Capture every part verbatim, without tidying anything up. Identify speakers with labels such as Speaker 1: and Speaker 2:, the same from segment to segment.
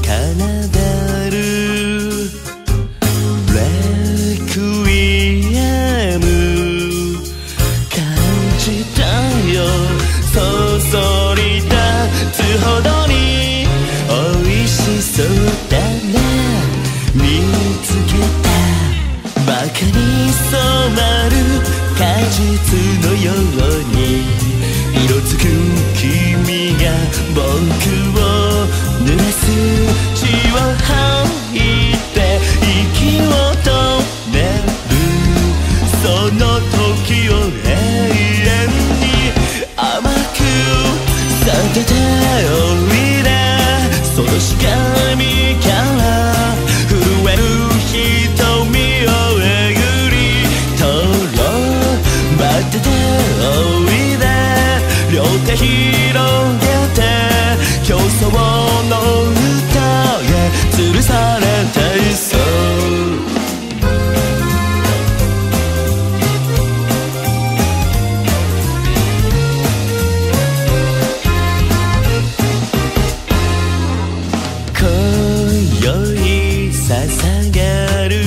Speaker 1: 奏るレクイエム感じたよ、そそり立つほどに美味しそうだな、見つけたバカに染まる果実のように色づく君が僕を濡らす、血を吐いて息を止める、その時を永遠に甘く育てておいで、そのしがみから震える瞳をえぐり取ろう、待ってておいで、両手広げて競争の歌へ吊るされていそう、今宵捧げる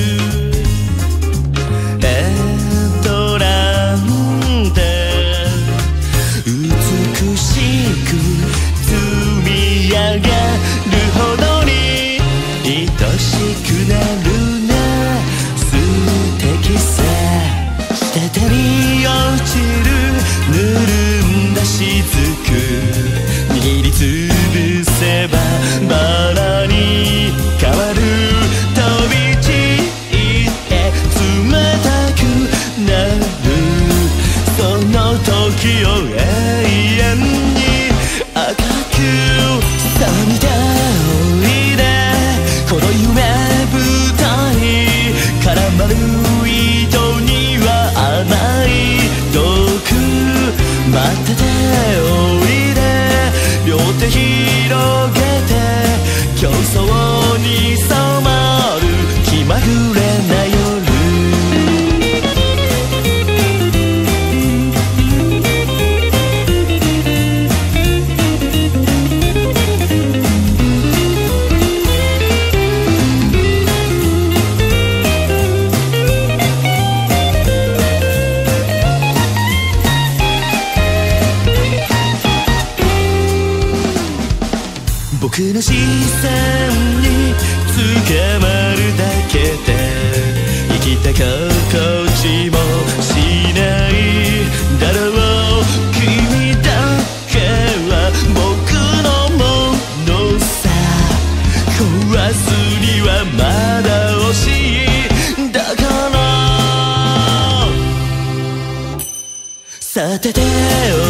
Speaker 1: エトランテ、美しく積み上げるほどに愛しくなるな、素敵さ、滴り落ちるぬるんだ雫、握りつぶせばバラに変わる、飛び散って冷たくなる、その時を永遠に赤く染みておいで、この夢舞台絡まる糸には甘い毒、待ってておいで、両手広げて競争に染まる気まぐれな夜、僕の視線につかまるだけで生きた心地もしないだろう、君だけは僕のものさ、壊すにはまだ惜しい、だからさてて